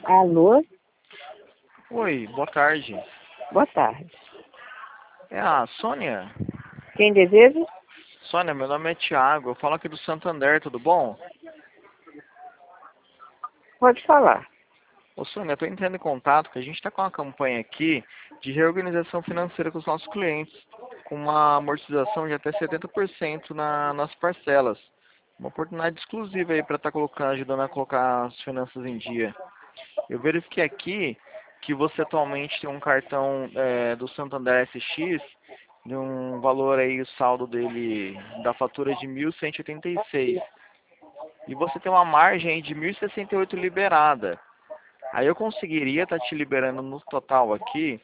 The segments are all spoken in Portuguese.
Alô? Oi, boa tarde. Boa tarde. É a Sônia? Quem deseja? Sônia, meu nome é Thiago, eu falo aqui do Santander, tudo bom? Pode falar. Ô Sônia, eu estou entrando em contato que a gente está com uma campanha aqui de reorganização financeira com os nossos clientes, com uma amortização de até 70% nas parcelas. Uma oportunidade exclusiva aí para estar ajudando a colocar as finanças em dia. Eu verifiquei aqui que você atualmente tem um cartão do Santander SX de um valor aí, o saldo dele da fatura de 1.186. E você tem uma margem aí de 1.068 liberada. Aí eu conseguiria estar te liberando no total aqui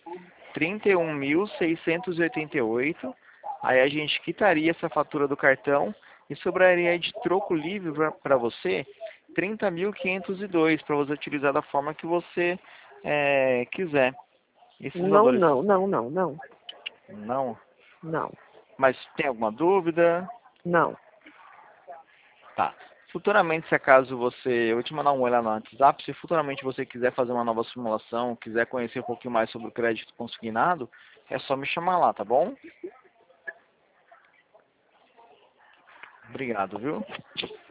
31.688. Aí a gente quitaria essa fatura do cartão e sobraria aí de troco livre para você 30.502 para você utilizar da forma que você quiser. Esses Não, valores. não, não, não, não. Não? Não, Mas tem alguma dúvida? não. Tá. Futuramente, se acaso você... Eu vou te mandar um olhar no WhatsApp. Se futuramente você quiser fazer uma nova simulação, quiser conhecer um pouquinho mais sobre o crédito consignado, é só me chamar lá, tá bom? Obrigado, viu?